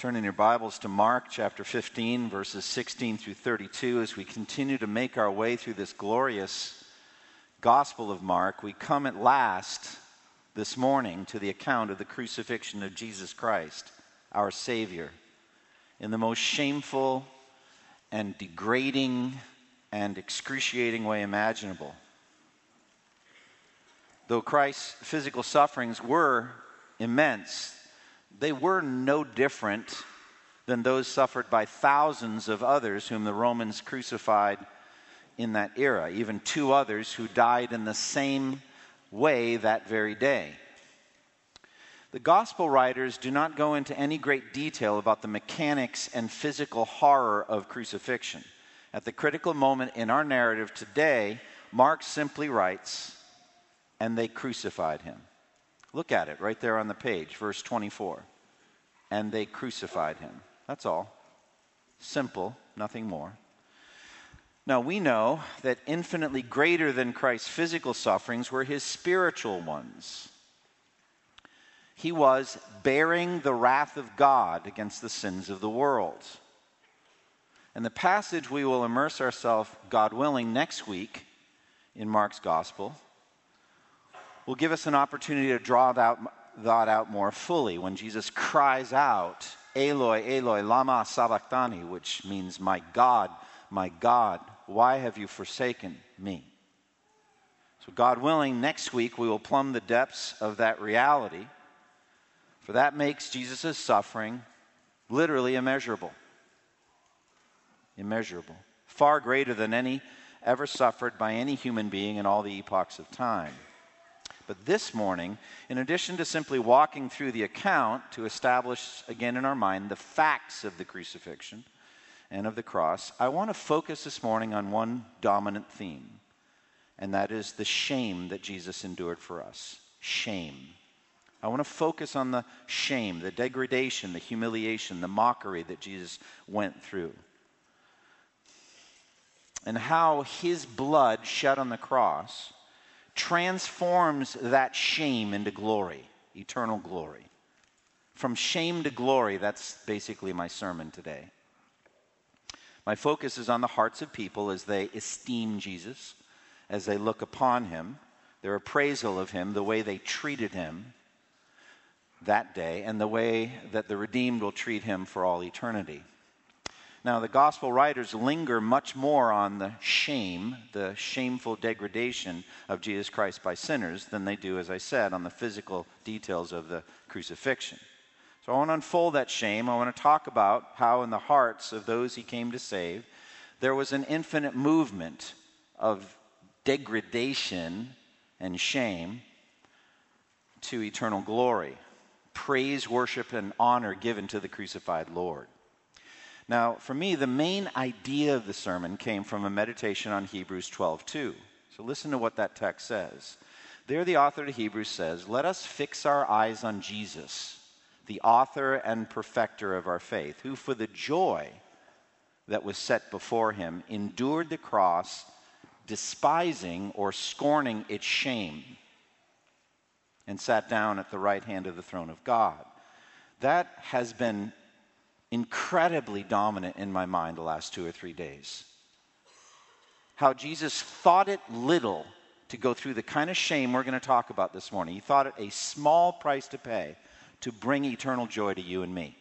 Turn in your Bibles to Mark chapter 15, verses 16 through 32. As we continue to make our way through this glorious Gospel of Mark, we come at last this morning to the account of the crucifixion of Jesus Christ, our Savior, in the most shameful and degrading and excruciating way imaginable. Though Christ's physical sufferings were immense, they were no different than those suffered by thousands of others whom the Romans crucified in that era, even two others who died in the same way that very day. The gospel writers do not go into any great detail about the mechanics and physical horror of crucifixion. At the critical moment in our narrative today, Mark simply writes, "And they crucified him." Look at it right there on the page, verse 24. And they crucified him. That's all. Simple, nothing more. Now we know that infinitely greater than Christ's physical sufferings were his spiritual ones. He was bearing the wrath of God against the sins of the world. And the passage we will immerse ourselves, God willing, next week in Mark's Gospel will give us an opportunity to draw that out more fully when Jesus cries out, "Eloi, Eloi, lama sabachthani," which means, my God, why have you forsaken me?" So God willing, next week we will plumb the depths of that reality, for that makes Jesus' suffering literally immeasurable. Immeasurable. Far greater than any ever suffered by any human being in all the epochs of time. But this morning, in addition to simply walking through the account to establish again in our mind the facts of the crucifixion and of the cross, I want to focus this morning on one dominant theme, and that is the shame that Jesus endured for us. Shame. I want to focus on the shame, the degradation, the humiliation, the mockery that Jesus went through, and how his blood shed on the cross transforms that shame into glory, eternal glory. From shame to glory, that's basically my sermon today. My focus is on the hearts of people as they esteem Jesus, as they look upon him, their appraisal of him, the way they treated him that day, and the way that the redeemed will treat him for all eternity. Now, the gospel writers linger much more on the shame, the shameful degradation of Jesus Christ by sinners than they do, as I said, on the physical details of the crucifixion. So I want to unfold that shame. I want to talk about how in the hearts of those he came to save, there was an infinite movement of degradation and shame to eternal glory, praise, worship, and honor given to the crucified Lord. Now, for me, the main idea of the sermon came from a meditation on Hebrews 12:2. So listen to what that text says. There the author to Hebrews says, "Let us fix our eyes on Jesus, the author and perfecter of our faith, who for the joy that was set before him endured the cross, despising or scorning its shame, and sat down at the right hand of the throne of God." That has been incredibly dominant in my mind the last 2 or 3 days. How Jesus thought it little to go through the kind of shame we're going to talk about this morning. He thought it a small price to pay to bring eternal joy to you and me.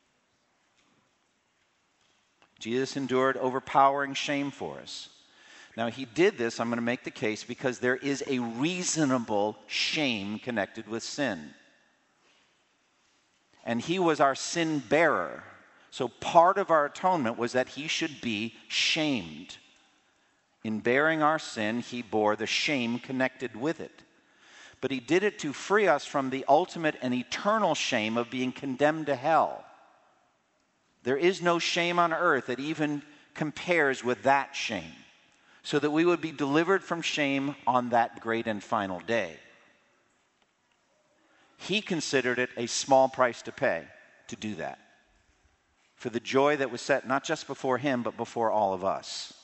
Jesus endured overpowering shame for us. Now, he did this, I'm going to make the case, because there is a reasonable shame connected with sin. And he was our sin bearer. So part of our atonement was that he should be shamed. In bearing our sin, he bore the shame connected with it. But he did it to free us from the ultimate and eternal shame of being condemned to hell. There is no shame on earth that even compares with that shame, so that we would be delivered from shame on that great and final day. He considered it a small price to pay to do that, for the joy that was set not just before him, but before all of us.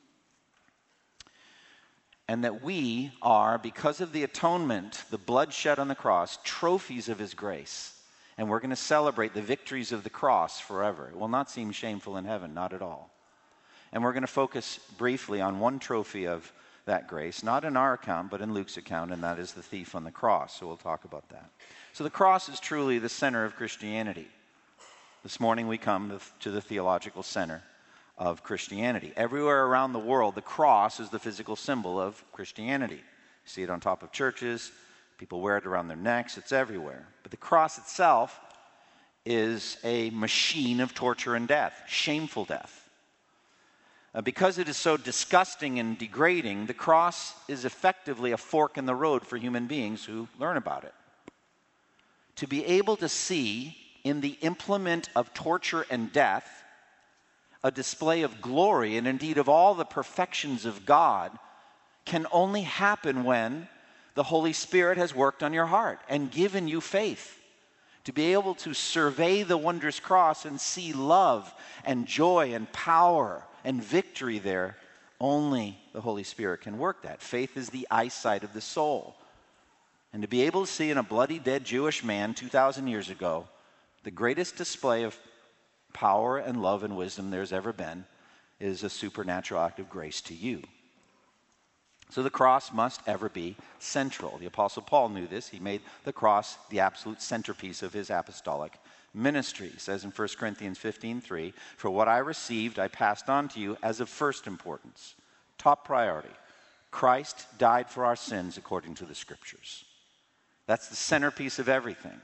And that we are, because of the atonement, the blood shed on the cross, trophies of his grace. And we're going to celebrate the victories of the cross forever. It will not seem shameful in heaven, not at all. And we're going to focus briefly on one trophy of that grace, not in our account, but in Luke's account, and that is the thief on the cross. So we'll talk about that. So the cross is truly the center of Christianity. This morning we come to the theological center of Christianity. Everywhere around the world, the cross is the physical symbol of Christianity. You see it on top of churches. People wear it around their necks. It's everywhere. But the cross itself is a machine of torture and death, shameful death. Because it is so disgusting and degrading, the cross is effectively a fork in the road for human beings who learn about it. To be able to see in the implement of torture and death a display of glory and indeed of all the perfections of God can only happen when the Holy Spirit has worked on your heart and given you faith. To be able to survey the wondrous cross and see love and joy and power and victory there, only the Holy Spirit can work that. Faith is the eyesight of the soul. And to be able to see in a bloody dead Jewish man 2,000 years ago the greatest display of power and love and wisdom there's ever been is a supernatural act of grace to you. So the cross must ever be central. The Apostle Paul knew this. He made the cross the absolute centerpiece of his apostolic ministry. He says in 1 Corinthians 15:3, "For what I received I passed on to you as of first importance." Top priority. Christ died for our sins according to the Scriptures. That's the centerpiece of everything.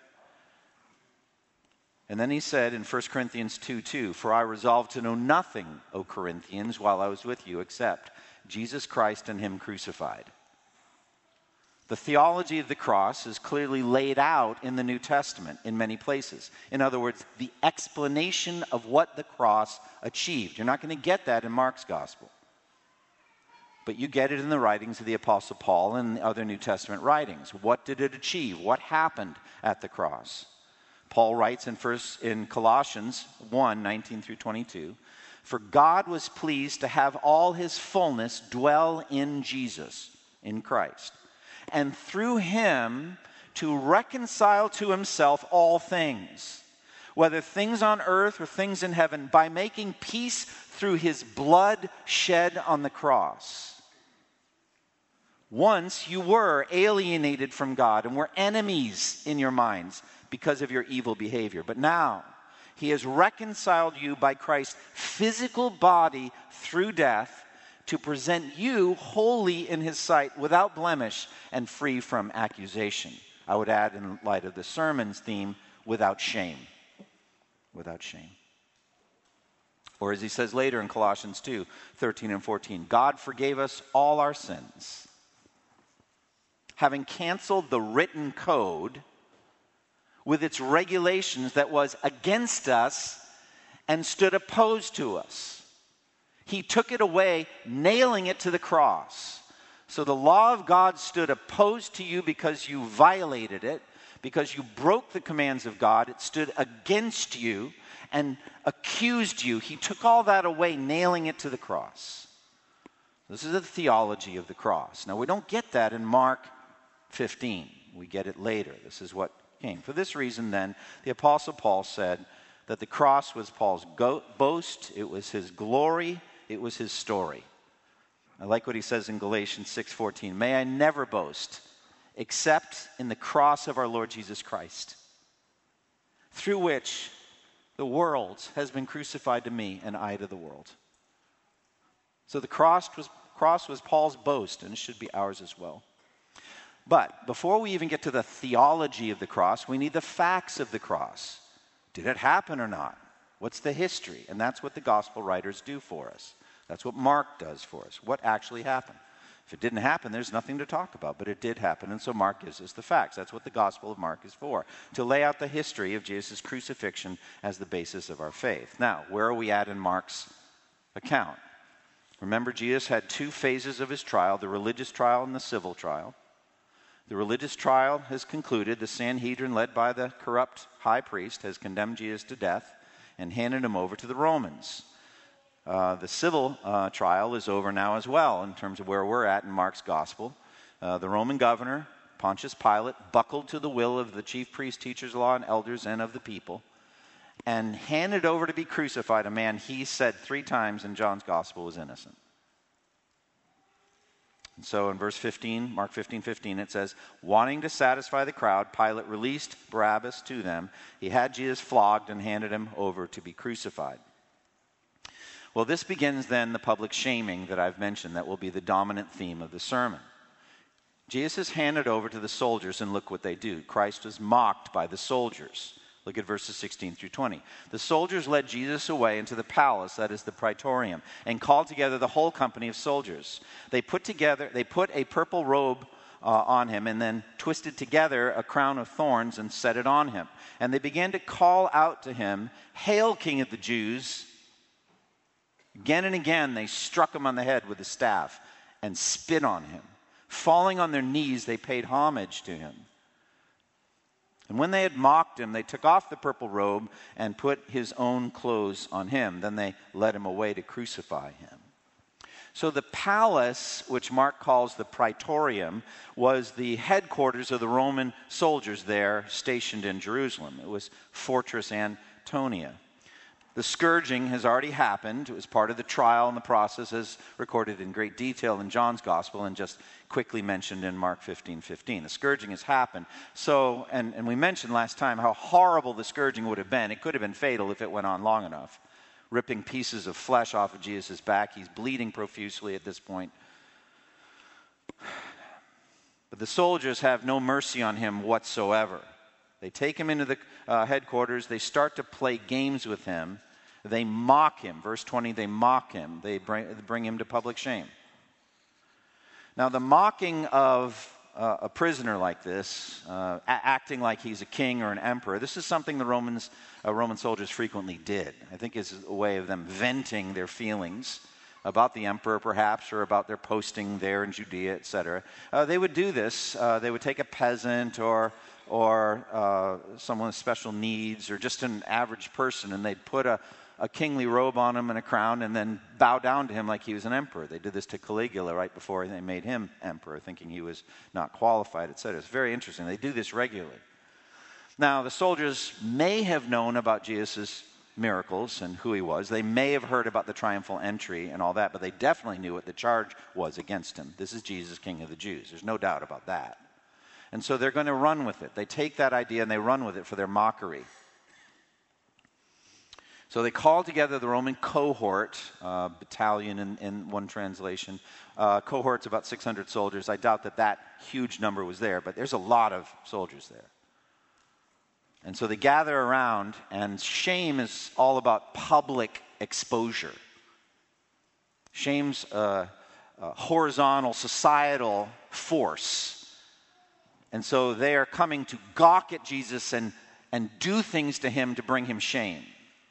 And then he said in 1 Corinthians 2:2, "For I resolved to know nothing, O Corinthians, while I was with you, except Jesus Christ and him crucified." The theology of the cross is clearly laid out in the New Testament in many places. In other words, the explanation of what the cross achieved. You're not going to get that in Mark's gospel. But you get it in the writings of the Apostle Paul and other New Testament writings. What did it achieve? What happened at the cross? Paul writes in Colossians 1:19-22, "For God was pleased to have all his fullness dwell in Jesus," in Christ, "and through him to reconcile to himself all things, whether things on earth or things in heaven, by making peace through his blood shed on the cross. Once you were alienated from God and were enemies in your minds because of your evil behavior. But now he has reconciled you by Christ's physical body through death to present you holy in his sight, without blemish and free from accusation." I would add, in light of the sermon's theme, without shame. Without shame. Or as he says later in Colossians 2:13 and 14, "God forgave us all our sins, having canceled the written code with its regulations that was against us and stood opposed to us. He took it away, nailing it to the cross. So the law of God stood opposed to you because you violated it, because you broke the commands of God. It stood against you and accused you. He took all that away, nailing it to the cross." This is the theology of the cross. Now, we don't get that in Mark 15. We get it later. This is what came. For this reason, then, the Apostle Paul said that the cross was Paul's boast, it was his glory, it was his story. I like what he says in Galatians 6:14, "May I never boast except in the cross of our Lord Jesus Christ, through which the world has been crucified to me and I to the world." So the cross was Paul's boast, and it should be ours as well. But before we even get to the theology of the cross, we need the facts of the cross. Did it happen or not? What's the history? And that's what the gospel writers do for us. That's what Mark does for us. What actually happened? If it didn't happen, there's nothing to talk about, but it did happen, and so Mark gives us the facts. That's what the Gospel of Mark is for, to lay out the history of Jesus' crucifixion as the basis of our faith. Now, where are we at in Mark's account? Remember, Jesus had two phases of his trial, the religious trial and the civil trial. The religious trial has concluded. The Sanhedrin, led by the corrupt high priest, has condemned Jesus to death and handed him over to the Romans. The civil trial is over now as well, in terms of where we're at in Mark's gospel. The Roman governor Pontius Pilate, buckled to the will of the chief priests, teachers of law, and elders, and of the people, and handed over to be crucified a man he said 3 times in John's gospel was innocent. And so in verse 15, Mark 15:15, it says, wanting to satisfy the crowd, Pilate released Barabbas to them. He had Jesus flogged and handed him over to be crucified. Well, this begins then the public shaming that I've mentioned that will be the dominant theme of the sermon. Jesus is handed over to the soldiers, and look what they do. Christ was mocked by the soldiers. Look at verses 16 through 20. The soldiers led Jesus away into the palace, that is the praetorium, and called together the whole company of soldiers. They put a purple robe on him, and then twisted together a crown of thorns and set it on him. And they began to call out to him, "Hail, King of the Jews!" Again and again they struck him on the head with a staff and spit on him. Falling on their knees, they paid homage to him. And when they had mocked him, they took off the purple robe and put his own clothes on him. Then they led him away to crucify him. So the palace, which Mark calls the praetorium, was the headquarters of the Roman soldiers there stationed in Jerusalem. It was Fortress Antonia. The scourging has already happened. It was part of the trial, and the process is recorded in great detail in John's gospel and just quickly mentioned in Mark 15:15. The scourging has happened. So, and we mentioned last time how horrible the scourging would have been. It could have been fatal if it went on long enough. Ripping pieces of flesh off of Jesus' back. He's bleeding profusely at this point. But the soldiers have no mercy on him whatsoever. They take him into the headquarters. They start to play games with him. They mock him. Verse 20, they mock him. They bring him to public shame. Now, the mocking of a prisoner like this, acting like he's a king or an emperor, this is something the Roman soldiers frequently did. I think it's a way of them venting their feelings about the emperor, perhaps, or about their posting there in Judea, etc. They would do this. They would take a peasant or someone with special needs, or just an average person, and they'd put a kingly robe on him and a crown, and then bow down to him like he was an emperor. They did this to Caligula right before they made him emperor, thinking he was not qualified, etc. It's very interesting. They do this regularly. Now, the soldiers may have known about Jesus' miracles and who he was. They may have heard about the triumphal entry and all that, but they definitely knew what the charge was against him. This is Jesus, King of the Jews. There's no doubt about that. And so they're going to run with it. They take that idea and they run with it for their mockery. So they call together the Roman cohort, battalion in one translation. Cohort's about 600 soldiers. I doubt that huge number was there, but there's a lot of soldiers there. And so they gather around, and shame is all about public exposure. Shame's a horizontal, societal force. And so they are coming to gawk at Jesus and do things to him to bring him shame.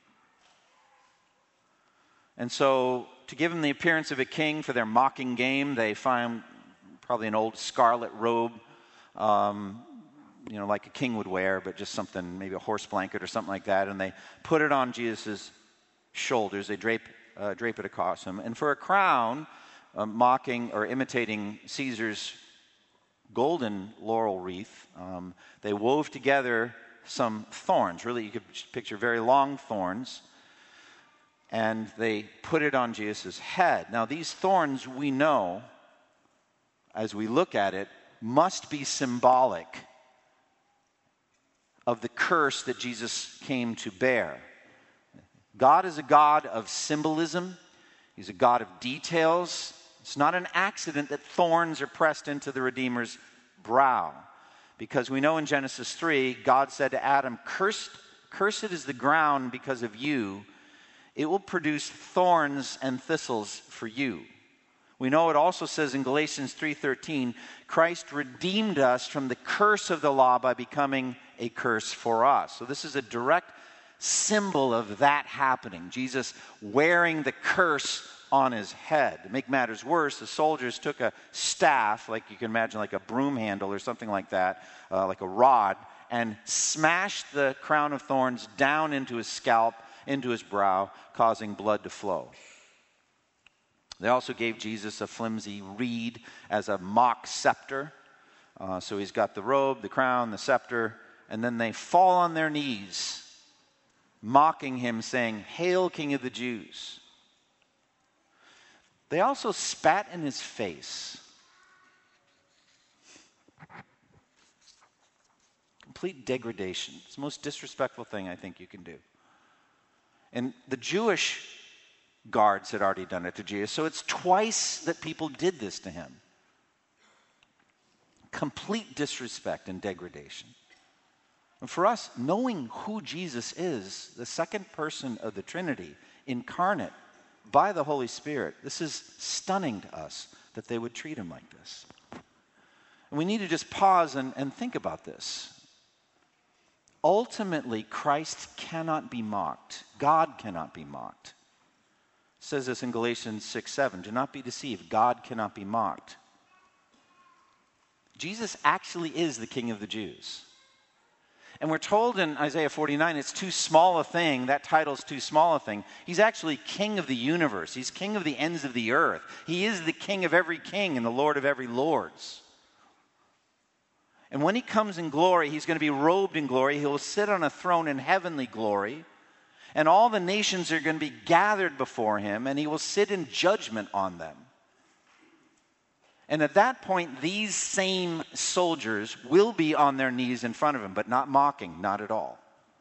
And so to give him the appearance of a king for their mocking game, they find probably an old scarlet robe, like a king would wear, but just something, maybe a horse blanket or something like that. And they put it on Jesus' shoulders. They drape it across him. And for a crown, mocking or imitating Caesar's golden laurel wreath, they wove together some thorns. Really, you could picture very long thorns. And they put it on Jesus' head. Now, these thorns, we know, as we look at it, must be symbolic of the curse that Jesus came to bear. God is a God of symbolism. He's a God of details. It's not an accident that thorns are pressed into the Redeemer's brow. Because we know in Genesis 3, God said to Adam, Cursed is the ground because of you. It will produce thorns and thistles for you. We know it also says in Galatians 3:13, Christ redeemed us from the curse of the law by becoming a curse for us. So this is a direct symbol of that happening. Jesus wearing the curse on his head. To make matters worse, the soldiers took a staff, like you can imagine like a broom handle or something like that, like a rod, and smashed the crown of thorns down into his scalp, into his brow, causing blood to flow. They also gave Jesus a flimsy reed as a mock scepter. So he's got the robe, the crown, the scepter, and then they fall on their knees, mocking him, saying, "Hail, King of the Jews." They also spat in his face. Complete degradation. It's the most disrespectful thing I think you can do. And the Jewish guards had already done it to Jesus, so it's twice that people did this to him. Complete disrespect and degradation. And for us, knowing who Jesus is, the second person of the Trinity, incarnate by the Holy Spirit, this is stunning to us that they would treat him like this. And we need to just pause and think about this. Ultimately, Christ cannot be mocked. God cannot be mocked. It says this in Galatians 6:7. Do not be deceived. God cannot be mocked. Jesus actually is the King of the Jews. And we're told in Isaiah 49, it's too small a thing. That title's too small a thing. He's actually King of the universe. He's King of the ends of the earth. He is the King of every king and the Lord of every lords. And when he comes in glory, he's going to be robed in glory. He will sit on a throne in heavenly glory. And all the nations are going to be gathered before him, and he will sit in judgment on them. And at that point, these same soldiers will be on their knees in front of him, but not mocking, not at all.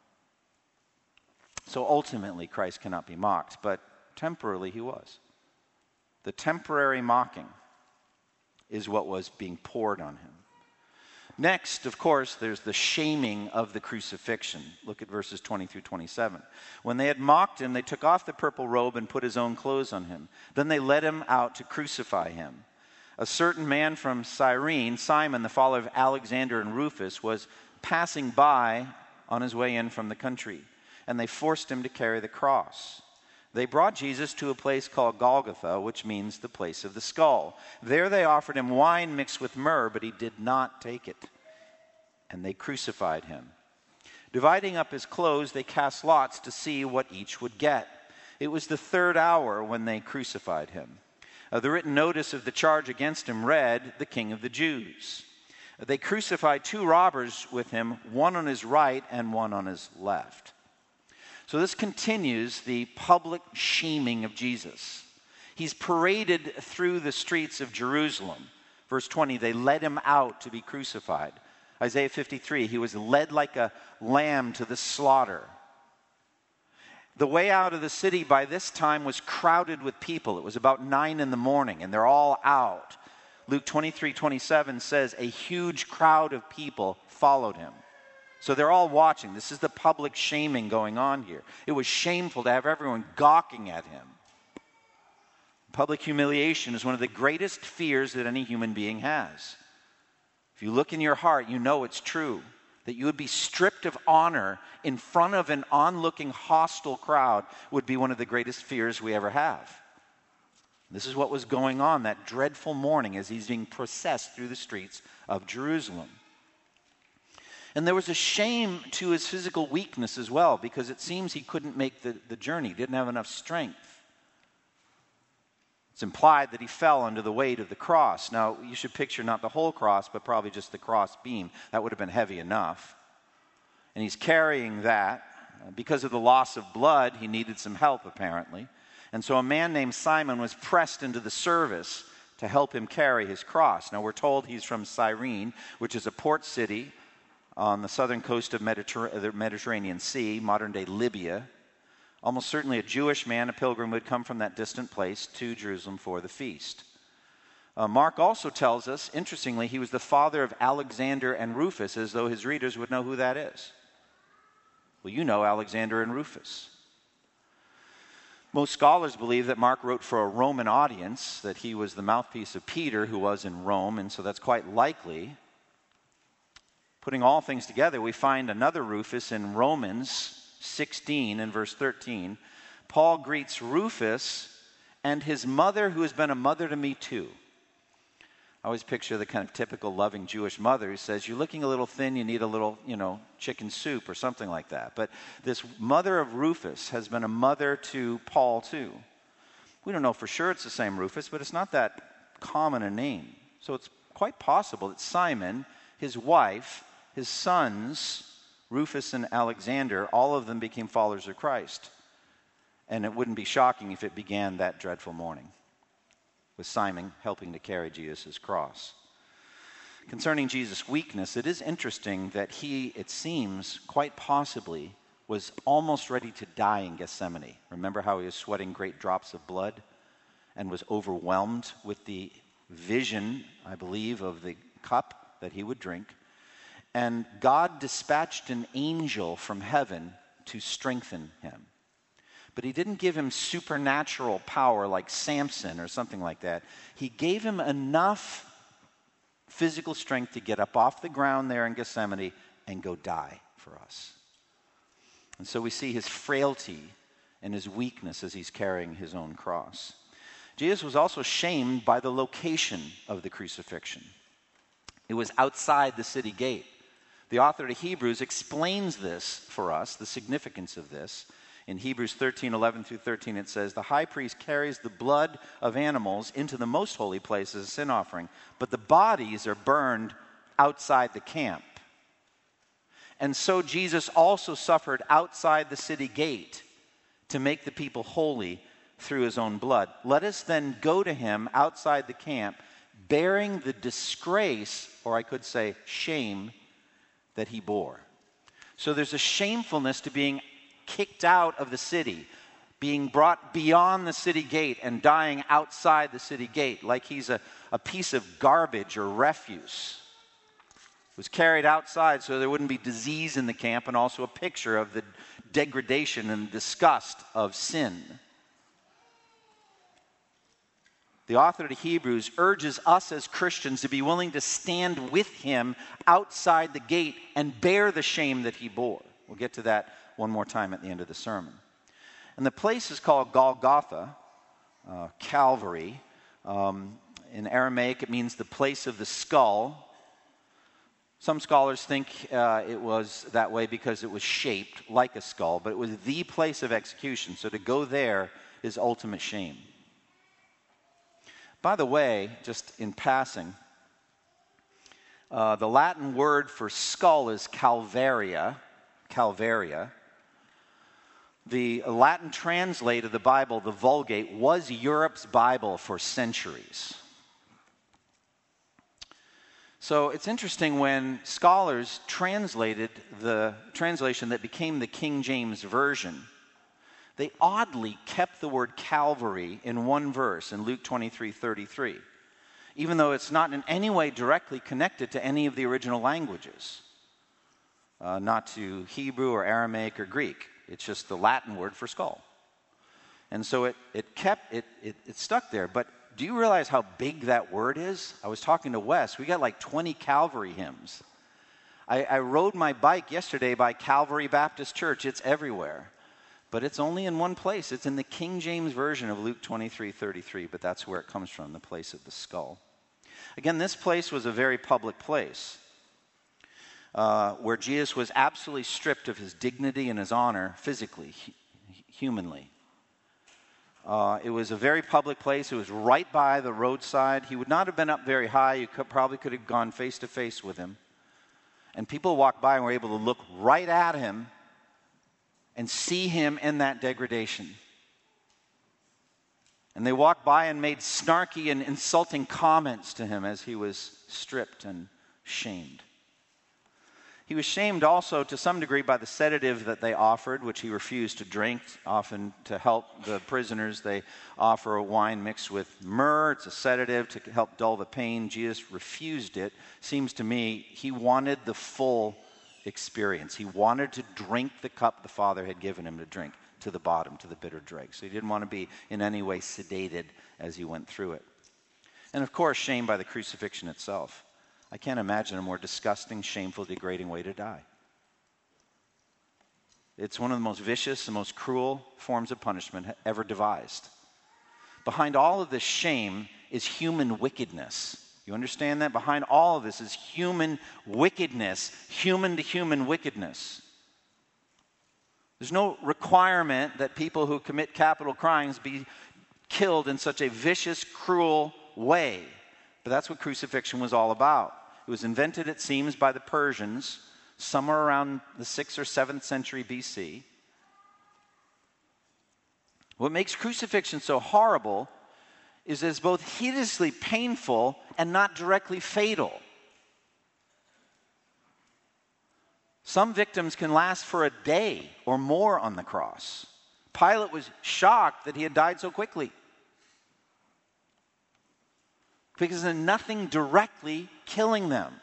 So ultimately, Christ cannot be mocked, but temporarily he was. The temporary mocking is what was being poured on him. Next, of course, there's the shaming of the crucifixion. Look at verses 20 through 27. When they had mocked him, they took off the purple robe and put his own clothes on him. Then they led him out to crucify him. A certain man from Cyrene, Simon, the father of Alexander and Rufus, was passing by on his way in from the country, and they forced him to carry the cross. They brought Jesus to a place called Golgotha, which means the place of the skull. There they offered him wine mixed with myrrh, but he did not take it. And they crucified him. Dividing up his clothes, they cast lots to see what each would get. It was the third hour when they crucified him. The written notice of the charge against him read, "The King of the Jews." They crucified two robbers with him, one on his right and one on his left. So this continues the public shaming of Jesus. He's paraded through the streets of Jerusalem. Verse 20, they led him out to be crucified. Isaiah 53, he was led like a lamb to the slaughter. The way out of the city by this time was crowded with people. It was about 9 a.m, and they're all out. Luke 23:27 says a huge crowd of people followed him. So they're all watching. This is the public shaming going on here. It was shameful to have everyone gawking at him. Public humiliation is one of the greatest fears that any human being has. If you look in your heart, you know it's true. That you would be stripped of honor in front of an onlooking hostile crowd would be one of the greatest fears we ever have. This is what was going on that dreadful morning as he's being processed through the streets of Jerusalem. And there was a shame to his physical weakness as well, because it seems he couldn't make the journey, didn't have enough strength. It's implied that he fell under the weight of the cross. Now, you should picture not the whole cross, but probably just the cross beam. That would have been heavy enough. And he's carrying that. Because of the loss of blood, he needed some help, apparently. And so a man named Simon was pressed into the service to help him carry his cross. Now, we're told he's from Cyrene, which is a port city on the southern coast of the Mediterranean Sea, modern-day Libya. Almost certainly a Jewish man, a pilgrim, would come from that distant place to Jerusalem for the feast. Mark also tells us, interestingly, he was the father of Alexander and Rufus, as though his readers would know who that is. Well, you know Alexander and Rufus. Most scholars believe that Mark wrote for a Roman audience, that he was the mouthpiece of Peter, who was in Rome, and so that's quite likely. Putting all things together, we find another Rufus in Romans 16 and verse 13. Paul greets Rufus and his mother, who has been a mother to me too. I always picture the kind of typical loving Jewish mother who says, you're looking a little thin, you need a little, chicken soup or something like that. But this mother of Rufus has been a mother to Paul too. We don't know for sure it's the same Rufus, but it's not that common a name. So it's quite possible that Simon, his wife, his sons, Rufus and Alexander, all of them became followers of Christ. And it wouldn't be shocking if it began that dreadful morning, with Simon helping to carry Jesus' cross. Concerning Jesus' weakness, it is interesting that he, it seems, quite possibly was almost ready to die in Gethsemane. Remember how he was sweating great drops of blood and was overwhelmed with the vision, I believe, of the cup that he would drink. And God dispatched an angel from heaven to strengthen him. But he didn't give him supernatural power like Samson or something like that. He gave him enough physical strength to get up off the ground there in Gethsemane and go die for us. And so we see his frailty and his weakness as he's carrying his own cross. Jesus was also shamed by the location of the crucifixion. It was outside the city gate. The author to Hebrews explains this for us, the significance of this. In Hebrews 13:11 through 13, it says, "The high priest carries the blood of animals into the most holy place as a sin offering, but the bodies are burned outside the camp. And so Jesus also suffered outside the city gate to make the people holy through his own blood. Let us then go to him outside the camp, bearing the disgrace, or I could say shame, that he bore." So there's a shamefulness to being kicked out of the city, being brought beyond the city gate and dying outside the city gate, like he's a piece of garbage or refuse. It was carried outside so there wouldn't be disease in the camp, and also a picture of the degradation and disgust of sin. The author to Hebrews urges us as Christians to be willing to stand with him outside the gate and bear the shame that he bore. We'll get to that one more time at the end of the sermon. And the place is called Golgotha, Calvary. In Aramaic, it means the place of the skull. Some scholars think it was that way because it was shaped like a skull, but it was the place of execution. So to go there is ultimate shame. By the way, just in passing, the Latin word for skull is calvaria. The Latin translate of the Bible, the Vulgate, was Europe's Bible for centuries. So it's interesting when scholars translated the translation that became the King James Version, they oddly kept the word Calvary in one verse in Luke 23:33, even though it's not in any way directly connected to any of the original languages, not to Hebrew or Aramaic or Greek. It's just the Latin word for skull. And so it stuck there. But do you realize how big that word is? I was talking to Wes. We got like 20 Calvary hymns. I rode my bike yesterday by Calvary Baptist Church. It's everywhere. But it's only in one place. It's in the King James Version of Luke 23:33, but that's where it comes from, the place of the skull. Again, this place was a very public place where Jesus was absolutely stripped of his dignity and his honor physically, humanly. It was a very public place. It was right by the roadside. He would not have been up very high. You probably could have gone face to face with him. And people walked by and were able to look right at him and see him in that degradation. And they walked by and made snarky and insulting comments to him as he was stripped and shamed. He was shamed also to some degree by the sedative that they offered, which he refused to drink. Often to help the prisoners, they offer a wine mixed with myrrh. It's a sedative to help dull the pain. Jesus refused it. Seems to me he wanted the full experience. He wanted to drink the cup the Father had given him to drink to the bottom, to the bitter dregs. So he didn't want to be in any way sedated as he went through it. And of course, shamed by the crucifixion itself. I can't imagine a more disgusting, shameful, degrading way to die. It's one of the most vicious and most cruel forms of punishment ever devised. Behind all of this shame is human wickedness. You understand that? Behind all of this is human wickedness, human to human wickedness. There's no requirement that people who commit capital crimes be killed in such a vicious, cruel way. But that's what crucifixion was all about. It was invented, it seems, by the Persians somewhere around the 6th or 7th century BC. What makes crucifixion so horrible is that it's both hideously painful and not directly fatal. Some victims can last for a day or more on the cross. Pilate was shocked that he had died so quickly, because there's nothing directly killing them.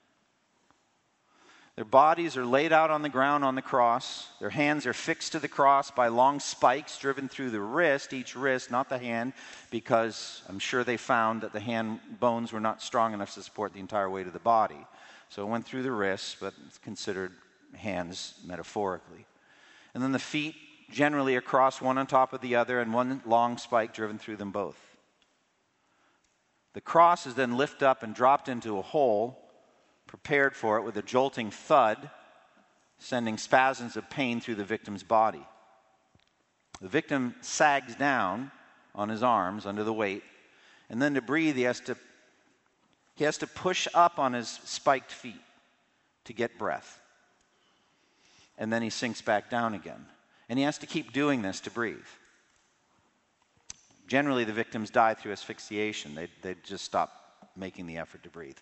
Their bodies are laid out on the ground on the cross. Their hands are fixed to the cross by long spikes driven through the wrist, each wrist, not the hand, because I'm sure they found that the hand bones were not strong enough to support the entire weight of the body. So it went through the wrists, but it's considered hands metaphorically. And then the feet generally across, one on top of the other, and one long spike driven through them both. The cross is then lifted up and dropped into a hole prepared for it with a jolting thud, sending spasms of pain through the victim's body. The victim sags down on his arms under the weight, and then to breathe he has to push up on his spiked feet to get breath. And then he sinks back down again. And he has to keep doing this to breathe. Generally, the victims die through asphyxiation. They just stop making the effort to breathe.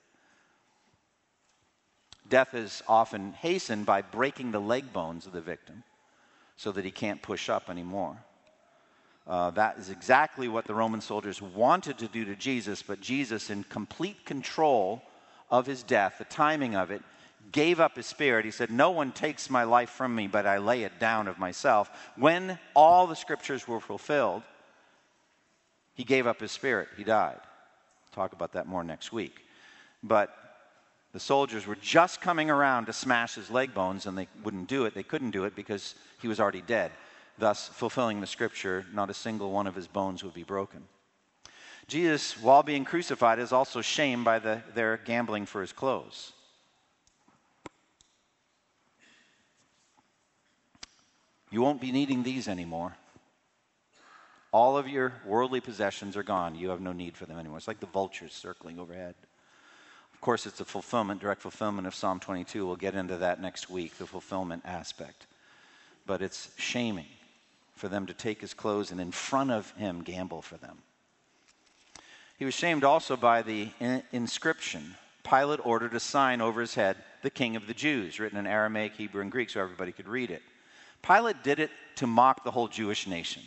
Death is often hastened by breaking the leg bones of the victim so that he can't push up anymore. That is exactly what the Roman soldiers wanted to do to Jesus, but Jesus, in complete control of his death, the timing of it, gave up his spirit. He said, "No one takes my life from me, but I lay it down of myself." When all the scriptures were fulfilled, he gave up his spirit. He died. We'll talk about that more next week. But the soldiers were just coming around to smash his leg bones, and they wouldn't do it. They couldn't do it because he was already dead. Thus, fulfilling the scripture, not a single one of his bones would be broken. Jesus, while being crucified, is also shamed by their gambling for his clothes. You won't be needing these anymore. All of your worldly possessions are gone. You have no need for them anymore. It's like the vultures circling overhead. Of course, it's a fulfillment, direct fulfillment of Psalm 22. We'll get into that next week, the fulfillment aspect. But it's shaming for them to take his clothes and in front of him gamble for them. He was shamed also by the inscription. Pilate ordered a sign over his head, "The King of the Jews," written in Aramaic, Hebrew, and Greek so everybody could read it. Pilate did it to mock the whole Jewish nation.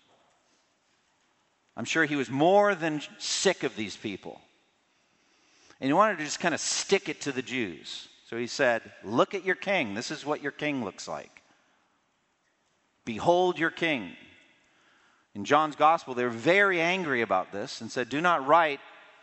I'm sure he was more than sick of these people. And he wanted to just kind of stick it to the Jews. So he said, "Look at your king. This is what your king looks like. Behold your king." In John's gospel, they're very angry about this and said, "Do not write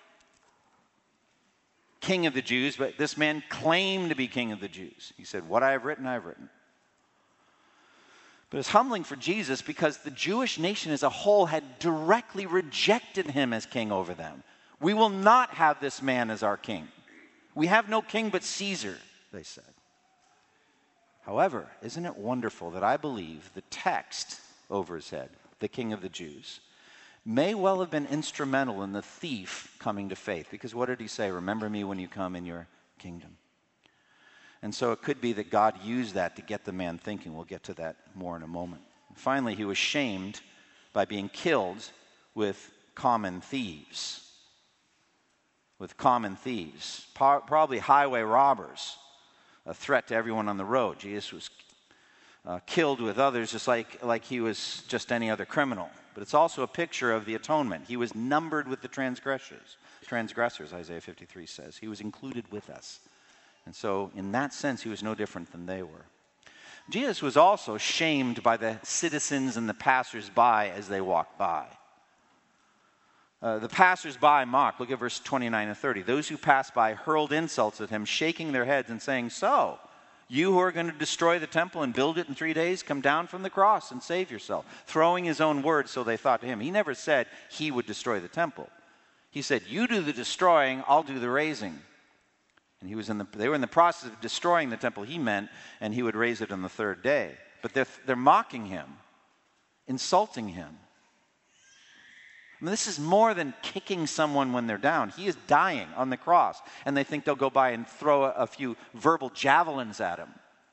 King of the Jews," but this man claimed to be King of the Jews. He said, "What I have written, I have written." But it's humbling for Jesus because the Jewish nation as a whole had directly rejected him as king over them. "We will not have this man as our king. We have no king but Caesar," they said. However, isn't it wonderful that I believe the text over his head, "the King of the Jews," may well have been instrumental in the thief coming to faith. Because what did he say? "Remember me when you come in your kingdom." And so it could be that God used that to get the man thinking. We'll get to that more in a moment. Finally, he was shamed by being killed with common thieves. With common thieves, probably highway robbers, a threat to everyone on the road. Jesus was killed with others just like he was just any other criminal. But it's also a picture of the atonement. He was numbered with the transgressors, Isaiah 53 says. He was included with us. And so in that sense, he was no different than they were. Jesus was also shamed by the citizens and the passers-by as they walked by. The passers-by mocked. Look at verse 29 and 30. Those who passed by hurled insults at him, shaking their heads and saying, "So, you who are going to destroy the temple and build it in 3 days, come down from the cross and save yourself." Throwing his own words, so they thought to him. He never said he would destroy the temple. He said, "You do the destroying, I'll do the raising." And they were in the process of destroying the temple, he meant, and he would raise it on the third day. But they're mocking him, insulting him. I mean, this is more than kicking someone when they're down. He is dying on the cross, and they think they'll go by and throw a few verbal javelins at him.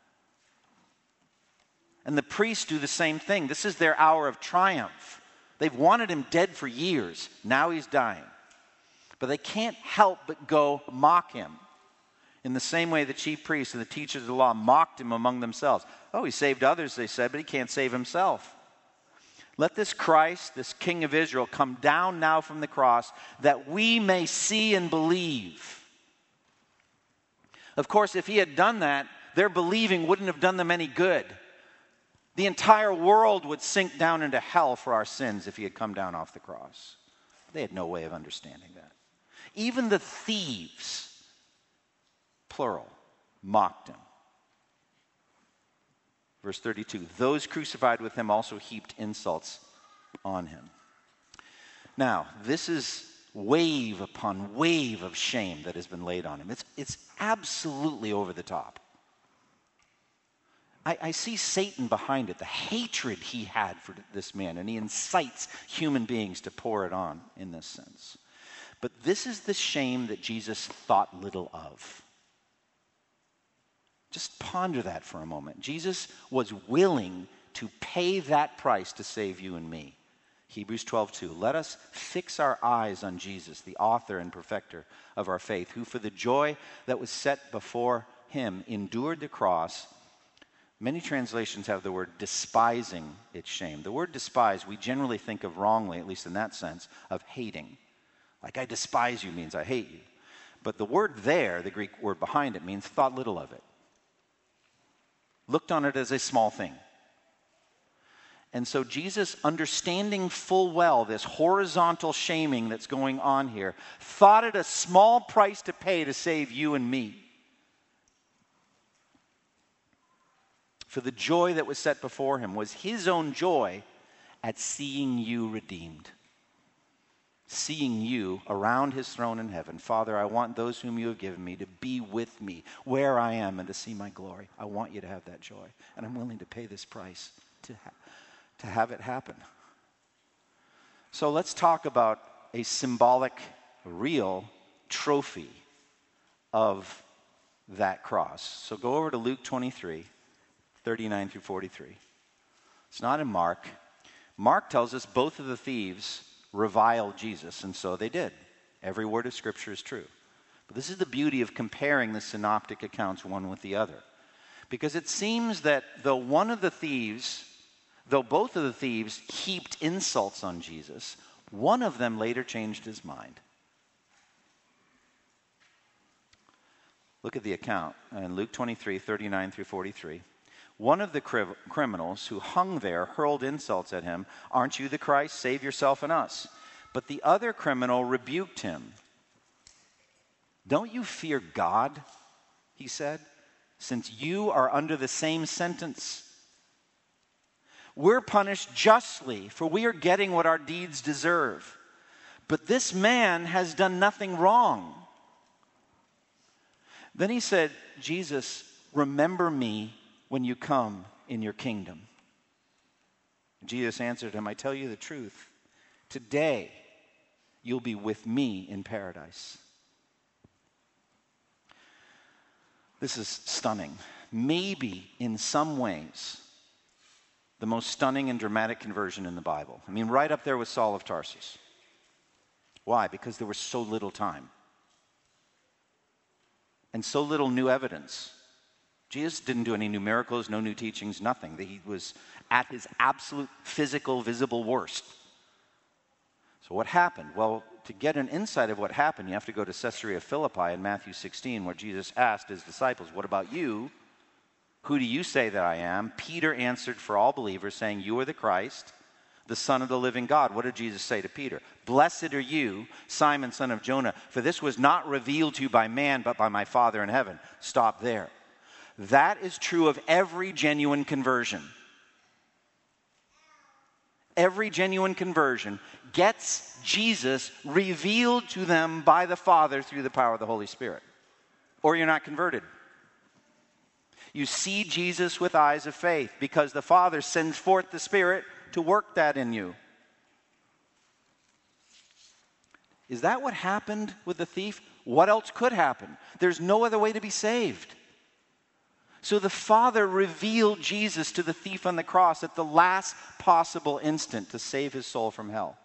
And the priests do the same thing. This is their hour of triumph. They've wanted him dead for years. Now he's dying. But they can't help but go mock him. In the same way the chief priests and the teachers of the law mocked him among themselves. Oh, he saved others, they said, but he can't save himself. Let this Christ, this King of Israel, come down now from the cross that we may see and believe. Of course, if he had done that, their believing wouldn't have done them any good. The entire world would sink down into hell for our sins if he had come down off the cross. They had no way of understanding that. Even the thieves, plural, mocked him. Verse 32, those crucified with him also heaped insults on him. Now, this is wave upon wave of shame that has been laid on him. It's absolutely over the top. I see Satan behind it, the hatred he had for this man, and he incites human beings to pour it on in this sense. But this is the shame that Jesus thought little of. Just ponder that for a moment. Jesus was willing to pay that price to save you and me. Hebrews 12:2. Let us fix our eyes on Jesus, the author and perfecter of our faith, who for the joy that was set before him endured the cross. Many translations have the word despising its shame. The word despise we generally think of wrongly, at least in that sense, of hating. Like I despise you means I hate you. But the word there, the Greek word behind it, means thought little of it. Looked on it as a small thing. And so Jesus, understanding full well this horizontal shaming that's going on here, thought it a small price to pay to save you and me. For the joy that was set before him was his own joy at seeing you redeemed. Seeing you around his throne in heaven. Father, I want those whom you have given me to be with me where I am and to see my glory. I want you to have that joy. And I'm willing to pay this price to have it happen. So let's talk about a symbolic, real trophy of that cross. So go over to Luke 23, 39 through 43. It's not in Mark. Mark tells us both of the thieves reviled Jesus, and so they did. Every word of Scripture is true. But this is the beauty of comparing the synoptic accounts one with the other. Because it seems that though both of the thieves heaped insults on Jesus, one of them later changed his mind. Look at the account in Luke 23, 39 through 43. One of the criminals who hung there hurled insults at him. Aren't you the Christ? Save yourself and us. But the other criminal rebuked him. Don't you fear God, he said, since you are under the same sentence? We're punished justly, for we are getting what our deeds deserve. But this man has done nothing wrong. Then he said, Jesus, remember me when you come in your kingdom. Jesus answered him, I tell you the truth. Today, you'll be with me in paradise. This is stunning. Maybe in some ways, the most stunning and dramatic conversion in the Bible. I mean, right up there with Saul of Tarsus. Why? Because there was so little time. And so little new evidence. Jesus didn't do any new miracles, no new teachings, nothing. He was at his absolute physical, visible worst. So what happened? Well, to get an insight of what happened, you have to go to Caesarea Philippi in Matthew 16, where Jesus asked his disciples, what about you? Who do you say that I am? Peter answered for all believers, saying, you are the Christ, the Son of the living God. What did Jesus say to Peter? Blessed are you, Simon, son of Jonah, for this was not revealed to you by man, but by my Father in heaven. Stop there. That is true of every genuine conversion. Every genuine conversion gets Jesus revealed to them by the Father through the power of the Holy Spirit. Or you're not converted. You see Jesus with eyes of faith because the Father sends forth the Spirit to work that in you. Is that what happened with the thief? What else could happen? There's no other way to be saved. So the Father revealed Jesus to the thief on the cross at the last possible instant to save his soul from hell.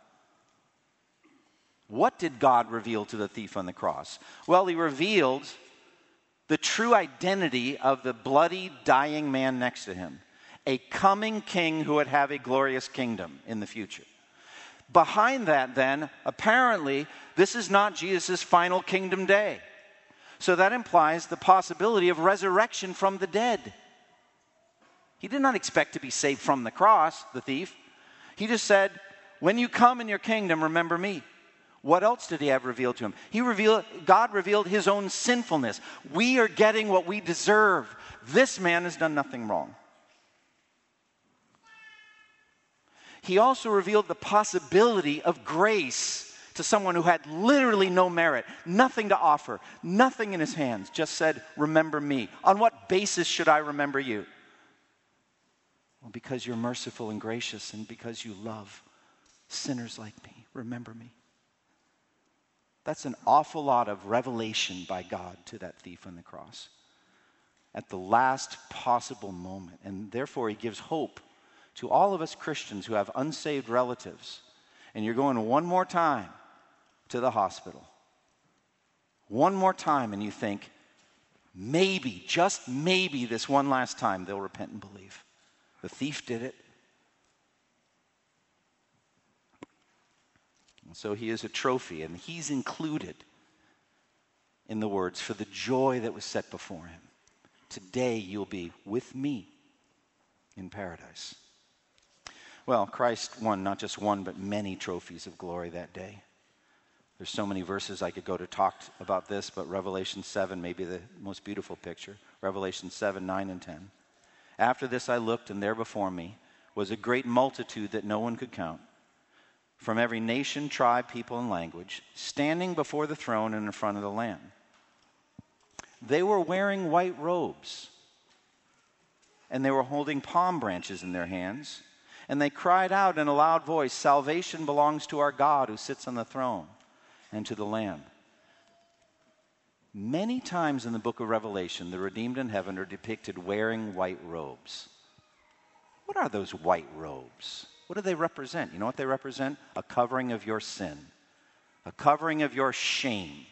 What did God reveal to the thief on the cross? Well, he revealed the true identity of the bloody, dying man next to him, a coming king who would have a glorious kingdom in the future. Behind that, then, apparently, this is not Jesus' final kingdom day. So that implies the possibility of resurrection from the dead. He did not expect to be saved from the cross, the thief. He just said, when you come in your kingdom, remember me. What else did he have revealed to him? God revealed his own sinfulness. We are getting what we deserve. This man has done nothing wrong. He also revealed the possibility of grace to someone who had literally no merit, nothing to offer, nothing in his hands, just said, remember me. On what basis should I remember you? Well, because you're merciful and gracious and because you love sinners like me. Remember me. That's an awful lot of revelation by God to that thief on the cross at the last possible moment. And therefore, he gives hope to all of us Christians who have unsaved relatives. And you're going one more time to the hospital. One more time, and you think, maybe, just maybe this one last time they'll repent and believe. The thief did it. And so he is a trophy, and he's included in the words, for the joy that was set before him. Today you'll be with me in paradise. Well, Christ won not just one, but many trophies of glory that day. There's so many verses I could go to talk about this, but Revelation 7 may be the most beautiful picture. Revelation 7, 9, and 10. After this I looked, and there before me was a great multitude that no one could count, from every nation, tribe, people, and language, standing before the throne and in front of the Lamb. They were wearing white robes, and they were holding palm branches in their hands, and they cried out in a loud voice, salvation belongs to our God who sits on the throne and to the Lamb. Many times in the book of Revelation, the redeemed in heaven are depicted wearing white robes. What are those white robes? What do they represent? You know what they represent? A covering of your sin, a covering of your shame.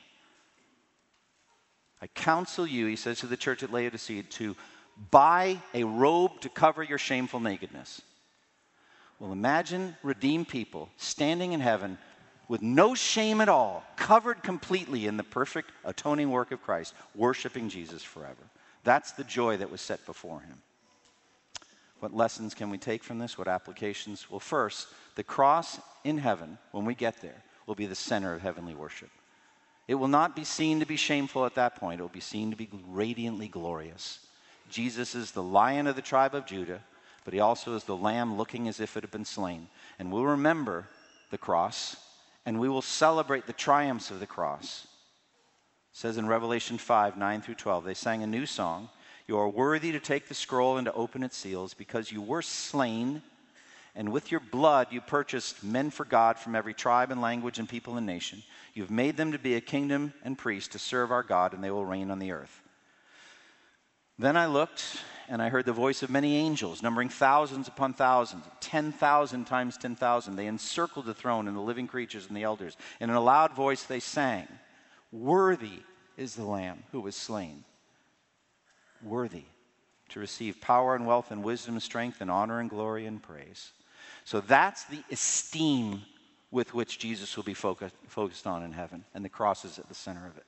I counsel you, he says to the church at Laodicea, to buy a robe to cover your shameful nakedness. Well, imagine redeemed people standing in heaven with no shame at all, covered completely in the perfect atoning work of Christ, worshiping Jesus forever. That's the joy that was set before him. What lessons can we take from this? What applications? Well, first, the cross in heaven, when we get there, will be the center of heavenly worship. It will not be seen to be shameful at that point. It will be seen to be radiantly glorious. Jesus is the Lion of the tribe of Judah, but he also is the Lamb looking as if it had been slain. And we'll remember the cross, and we will celebrate the triumphs of the cross. It says in Revelation 5, 9 through 12, they sang a new song. You are worthy to take the scroll and to open its seals, because you were slain, and with your blood you purchased men for God from every tribe and language and people and nation. You've made them to be a kingdom and priests to serve our God, and they will reign on the earth. Then I looked, and I heard the voice of many angels, numbering thousands upon thousands, 10,000 times 10,000. They encircled the throne and the living creatures and the elders. And in a loud voice they sang, worthy is the Lamb who was slain. Worthy to receive power and wealth and wisdom and strength and honor and glory and praise. So that's the esteem with which Jesus will be focused on in heaven. And the cross is at the center of it.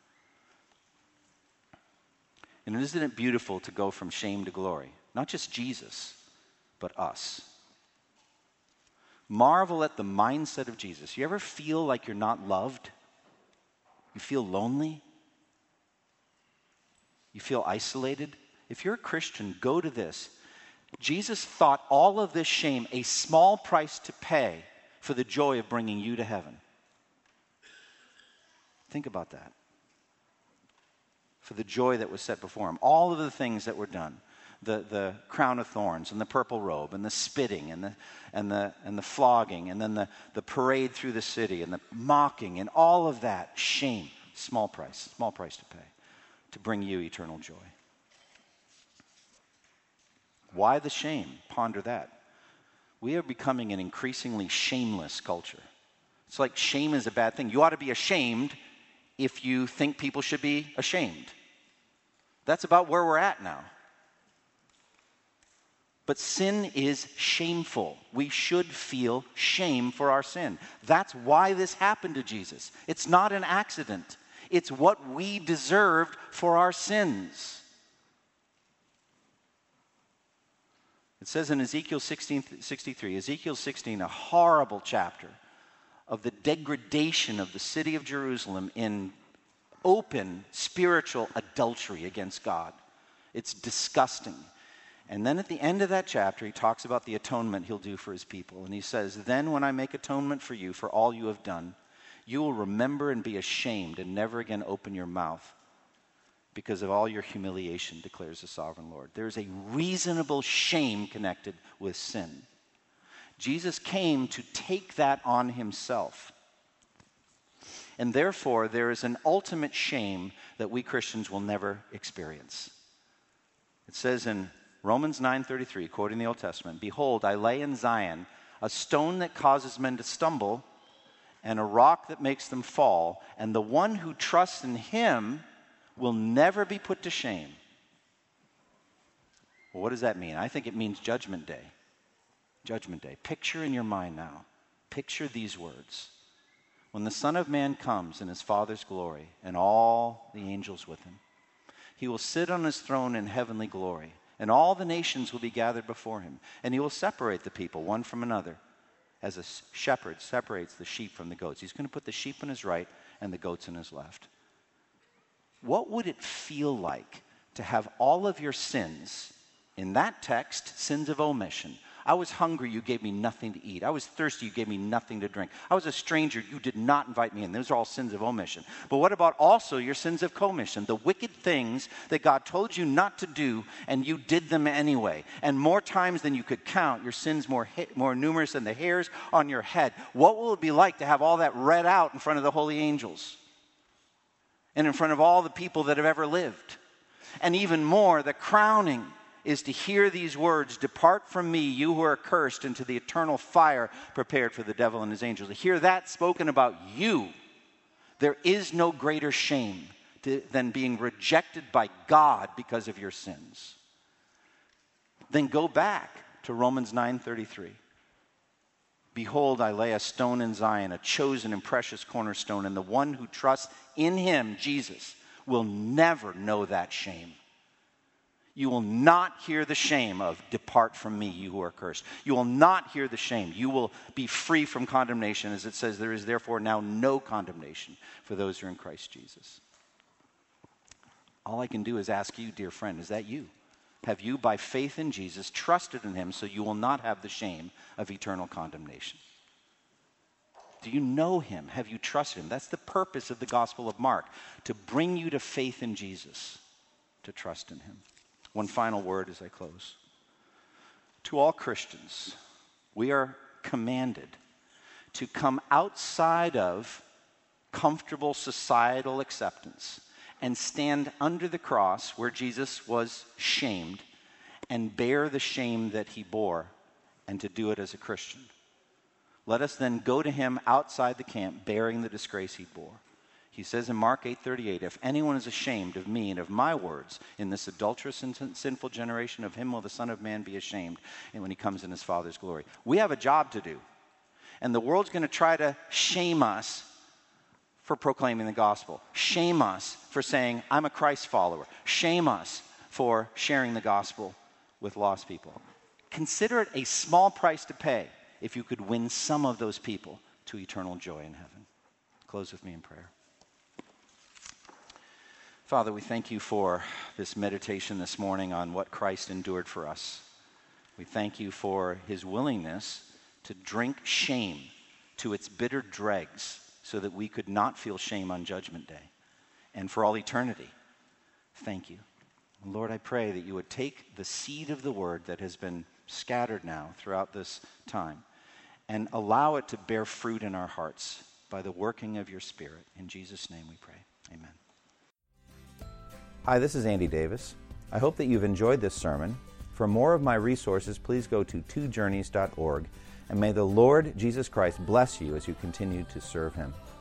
And isn't it beautiful to go from shame to glory? Not just Jesus, but us. Marvel at the mindset of Jesus. You ever feel like you're not loved? You feel lonely? You feel isolated? If you're a Christian, go to this. Jesus thought all of this shame a small price to pay for the joy of bringing you to heaven. Think about that. For the joy that was set before him. All of the things that were done. the crown of thorns and the purple robe and the spitting and the flogging and then the parade through the city and the mocking and all of that. Shame. Small price to pay to bring you eternal joy. Why the shame? Ponder that. We are becoming an increasingly shameless culture. It's like shame is a bad thing. You ought to be ashamed if you think people should be ashamed. That's about where we're at now. But sin is shameful. We should feel shame for our sin. That's why this happened to Jesus. It's not an accident. It's what we deserved for our sins. It says in Ezekiel 63, Ezekiel 16, a horrible chapter of the degradation of the city of Jerusalem in open spiritual adultery against God. It's disgusting. And then at the end of that chapter, he talks about the atonement he'll do for his people. And he says, then when I make atonement for you for all you have done, you will remember and be ashamed and never again open your mouth because of all your humiliation, declares the sovereign Lord. There's a reasonable shame connected with sin. Jesus came to take that on himself. And therefore, there is an ultimate shame that we Christians will never experience. It says in Romans 9:33, quoting the Old Testament, behold, I lay in Zion a stone that causes men to stumble and a rock that makes them fall, and the one who trusts in him will never be put to shame. Well, what does that mean? I think it means Judgment Day. Judgment Day. Picture in your mind now. Picture these words. When the Son of Man comes in his Father's glory and all the angels with him, he will sit on his throne in heavenly glory, and all the nations will be gathered before him, and he will separate the people one from another, as a shepherd separates the sheep from the goats. He's going to put the sheep on his right and the goats on his left. What would it feel like to have all of your sins, in that text, sins of omission? I was hungry, you gave me nothing to eat. I was thirsty, you gave me nothing to drink. I was a stranger, you did not invite me in. Those are all sins of omission. But what about also your sins of commission? The wicked things that God told you not to do, and you did them anyway. And more times than you could count, your sins more numerous than the hairs on your head. What will it be like to have all that read out in front of the holy angels? And in front of all the people that have ever lived? And even more, the crowning is to hear these words, depart from me, you who are cursed, into the eternal fire prepared for the devil and his angels. To hear that spoken about you, there is no greater shame than being rejected by God because of your sins. Then go back to Romans 9:33. Behold, I lay a stone in Zion, a chosen and precious cornerstone, and the one who trusts in him, Jesus, will never know that shame. You will not hear the shame of, depart from me, you who are cursed. You will not hear the shame. You will be free from condemnation, as it says, there is therefore now no condemnation for those who are in Christ Jesus. All I can do is ask you, dear friend, is that you? Have you, by faith in Jesus, trusted in him so you will not have the shame of eternal condemnation? Do you know him? Have you trusted him? That's the purpose of the Gospel of Mark, to bring you to faith in Jesus, to trust in him. One final word as I close. To all Christians, we are commanded to come outside of comfortable societal acceptance and stand under the cross where Jesus was shamed and bear the shame that he bore, and to do it as a Christian. Let us then go to him outside the camp bearing the disgrace he bore. He says in Mark 8:38, if anyone is ashamed of me and of my words in this adulterous and sinful generation, of him will the Son of Man be ashamed, and when he comes in his Father's glory. We have a job to do. And the world's going to try to shame us for proclaiming the gospel. Shame us for saying, I'm a Christ follower. Shame us for sharing the gospel with lost people. Consider it a small price to pay if you could win some of those people to eternal joy in heaven. Close with me in prayer. Father, we thank you for this meditation this morning on what Christ endured for us. We thank you for his willingness to drink shame to its bitter dregs so that we could not feel shame on Judgment Day and for all eternity. Thank you. Lord, I pray that you would take the seed of the word that has been scattered now throughout this time and allow it to bear fruit in our hearts by the working of your Spirit. In Jesus' name we pray. Amen. Hi, this is Andy Davis. I hope that you've enjoyed this sermon. For more of my resources, please go to twojourneys.org, and may the Lord Jesus Christ bless you as you continue to serve him.